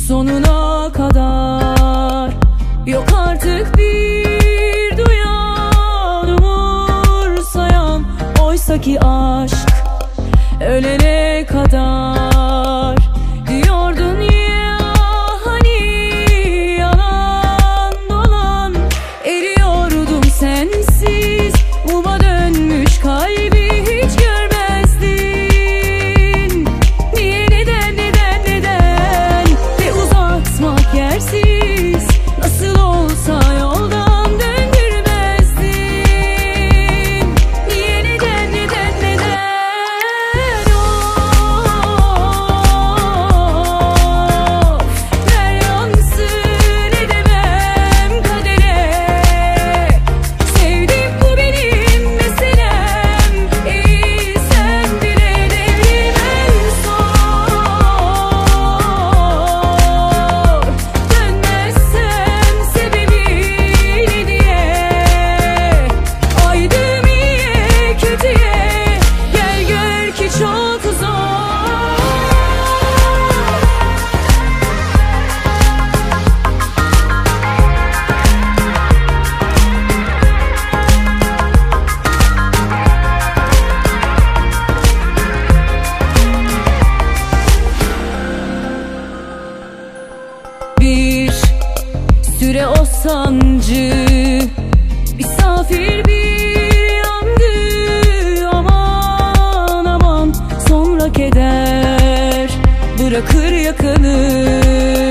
sonuna kadar. Yok artık bir duyan, umursayan, oysaki aşk ölene kadar. Diyordun ya hani yalan dolan, eriyordum sensiz, muma dönmüş kalbi hiç görmezdin. Niye, neden, ve uzatmak yersiz, nasıl olsa yoldan döndürmezdin. Niye, neden, ver yansın edemem kadere. Sevdim, bu benim meselem, sen bile devrim en zor. Dönmezsem sebebi ne diye, aydım iyiye kötüye, gel gör ki çok zor. Bir süre o sancı misafir bir yandı, aman aman, sonra keder bırakır yakanı.